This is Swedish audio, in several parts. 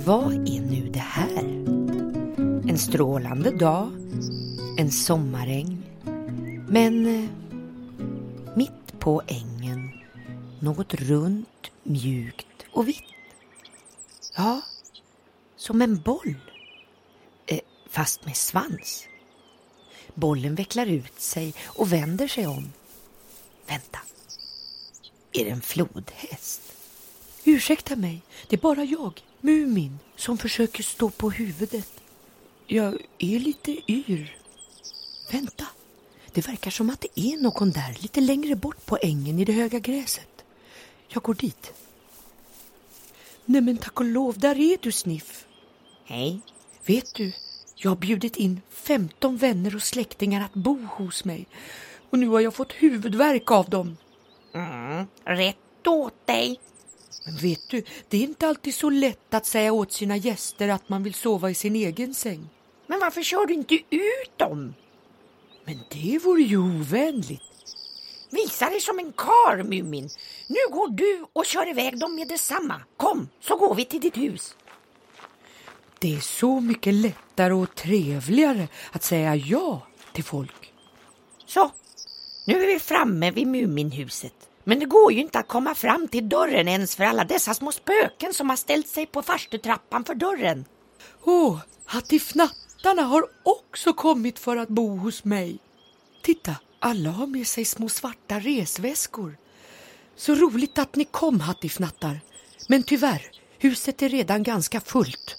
Vad är nu det här? En strålande dag, en sommaräng, men mitt på ängen något runt, mjukt och vitt. Ja, som en boll, fast med svans. Bollen vecklar ut sig och vänder sig om. Vänta, är det en flodhäst? Ursäkta mig, det är bara jag, Mumin, som försöker stå på huvudet. Jag är lite yr. Vänta, det verkar som att det är någon där lite längre bort på ängen i det höga gräset. Jag går dit. Nej men tack och lov, där är du, Sniff. Hej. Vet du, jag har bjudit in 15 vänner och släktingar att bo hos mig. Och nu har jag fått huvudvärk av dem. Rätt åt dig. Men vet du, det är inte alltid så lätt att säga åt sina gäster att man vill sova i sin egen säng. Men varför kör du inte ut dem? Men det vore ju ovänligt. Visa dig som en kar, Mumin. Nu går du och kör iväg dem med detsamma. Kom, så går vi till ditt hus. Det är så mycket lättare och trevligare att säga ja till folk. Så, nu är vi framme vid Muminhuset. Men det går ju inte att komma fram till dörren ens för alla dessa små spöken som har ställt sig på farstutrappan för dörren. Hattifnattarna har också kommit för att bo hos mig. Titta, alla har med sig små svarta resväskor. Så roligt att ni kom, hattifnattar. Men tyvärr, huset är redan ganska fullt.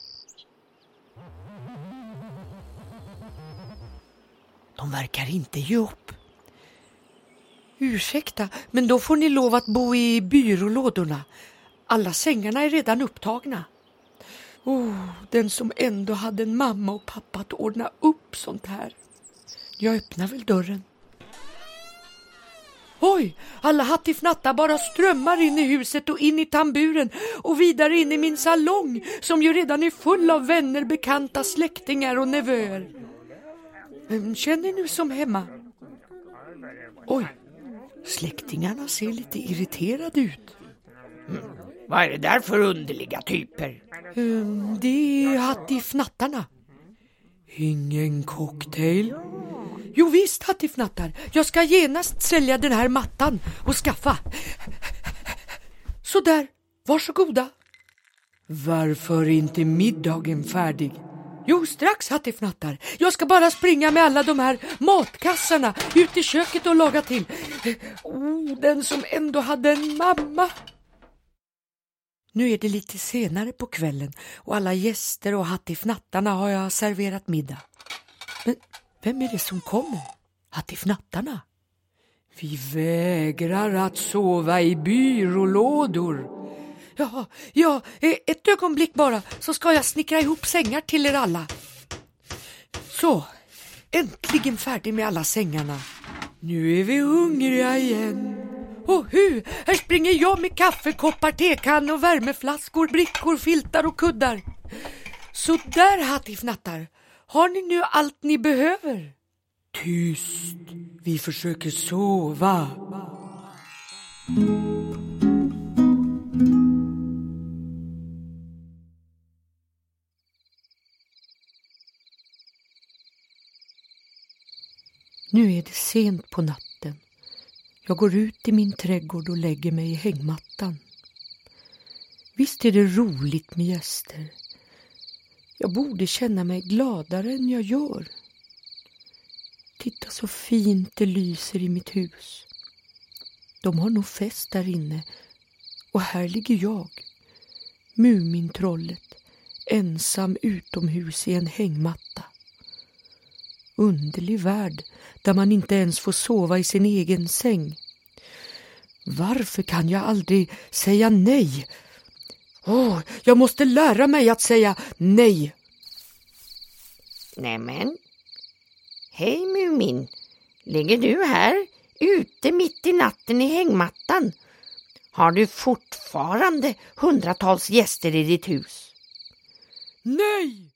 De verkar inte ge upp. Ursäkta, men då får ni lov att bo i byrålådorna. Alla sängarna är redan upptagna. Den som ändå hade en mamma och pappa att ordna upp sånt här. Jag öppnar väl dörren. Oj, alla hattifnattar bara strömmar in i huset och in i tamburen och vidare in i min salong som ju redan är full av vänner, bekanta, släktingar och nevöer. Känner ni som hemma? Oj, släktingarna ser lite irriterade ut. Vad är det där för underliga typer? Det är hattifnattarna. Ingen cocktail? Jo visst, hattifnattar. Jag ska genast sälja den här mattan och skaffa. Så där, varsågoda. Varför är inte middagen färdig? Jo, strax, hattifnattar. Jag ska bara springa med alla de här matkassarna ut i köket och laga till. Den som ändå hade en mamma. Nu är det lite senare på kvällen och alla gäster och hattifnattarna har jag serverat middag. Men vem är det som kommer? Hattifnattarna? Vi vägrar att sova i byrålådor. Ja, ett ögonblick bara så ska jag snickra ihop sängar till er alla. Så, äntligen färdig med alla sängarna. Nu är vi hungriga igen. Här springer jag med kaffekoppar, tekannor, värmeflaskor, brickor, filtar och kuddar. Så där, hattifnattar. Har ni nu allt ni behöver? Tyst, vi försöker sova. Nu är det sent på natten. Jag går ut i min trädgård och lägger mig i hängmattan. Visst är det roligt med gäster. Jag borde känna mig gladare än jag gör. Titta så fint det lyser i mitt hus. De har nog fest där inne. Och här ligger jag, Mumintrollet, ensam utomhus i en hängmatta. Underlig värld där man inte ens får sova i sin egen säng. Varför kan jag aldrig säga nej? Jag måste lära mig att säga nej. Nämen. Hej Mumin. Ligger du här ute mitt i natten i hängmattan? Har du fortfarande hundratals gäster i ditt hus? Nej!